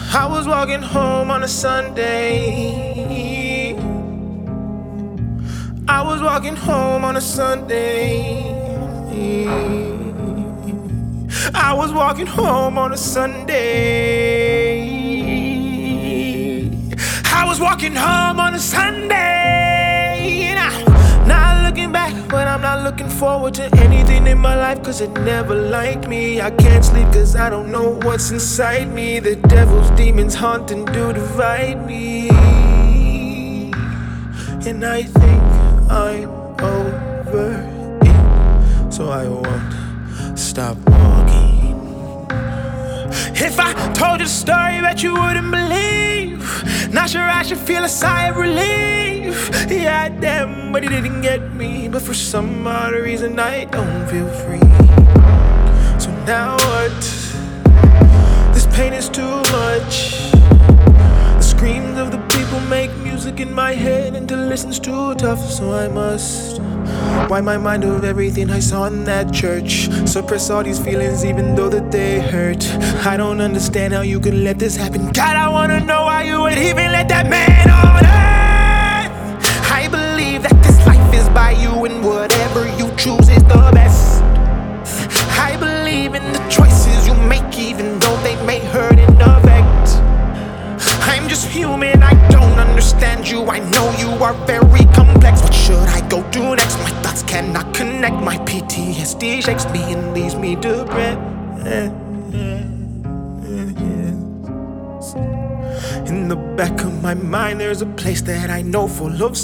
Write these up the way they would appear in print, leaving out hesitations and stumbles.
I was walking home on a Sunday. I was walking home on a Sunday. I was walking home on a Sunday. I was walking home on a Sunday. Not looking back, but I'm not looking forward to anything in my life, cause it never liked me. I can't sleep cause I don't know what's inside me. The devil's demons haunt and do divide me. And I think I'm over it, so I won't stop walking. If I told you the story, bet you wouldn't believe. Not sure I should feel a sigh of relief. Yeah, damn, but he didn't get me. But for some odd reason I don't feel free. So now what? This pain is too much. The screams of the people make music in my head until listens too tough. So I must wipe my mind of everything I saw in that church. Suppress all these feelings even though that they hurt. I don't understand how you could let this happen. God, I wanna know why you would even let that man on earth. I believe that this life is by you and whatever you choose is the best. I believe in the choices you make even though they may hurt and affect. I'm just human, I don't understand you. I know you are very complex. What should I go do next? My thoughts cannot connect. My PTSD shakes me and leaves me depressed. In the back of my mind there's a place that I know full of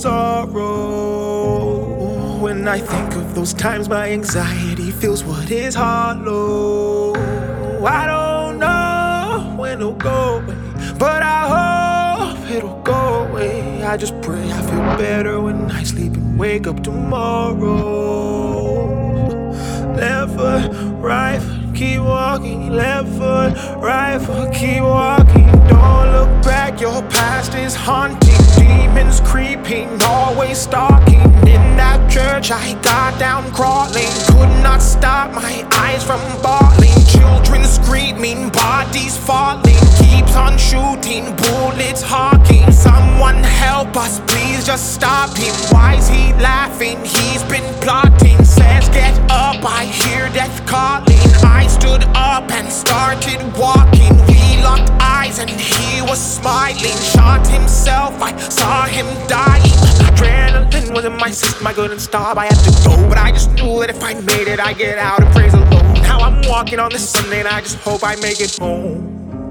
sorrow. When I think of those times my anxiety feels what is hollow. I don't know when it'll go away, but I hope it'll go away. I just pray I feel better when I sleep and wake up tomorrow. Left foot, right foot, keep walking. Left foot, right foot, keep walking. Don't look back, your past is haunting. Demons creeping, always stalking. In that church I got down crawling. Could not stop my eyes from bawling. Children screaming, bodies falling. Keeps on shooting, bullets hawking. Someone help us, please just stop him. Why's he laughing? He's been plotting. Says get up, I hear death calling. I stood up and started walking. We locked eyes and he was smiling. Shot himself, I saw him dying. Adrenaline was in my system, I couldn't stop, I had to go. But I just knew that if I made it, I'd get out and praise the Lord. Now I'm walking on this Sunday and I just hope I make it home.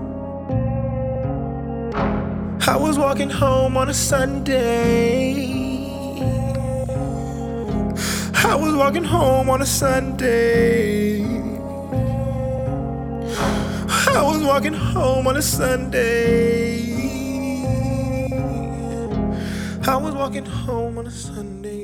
I was walking home on a Sunday. I was walking home on a Sunday. I was walking home on a Sunday. I was walking home on a Sunday.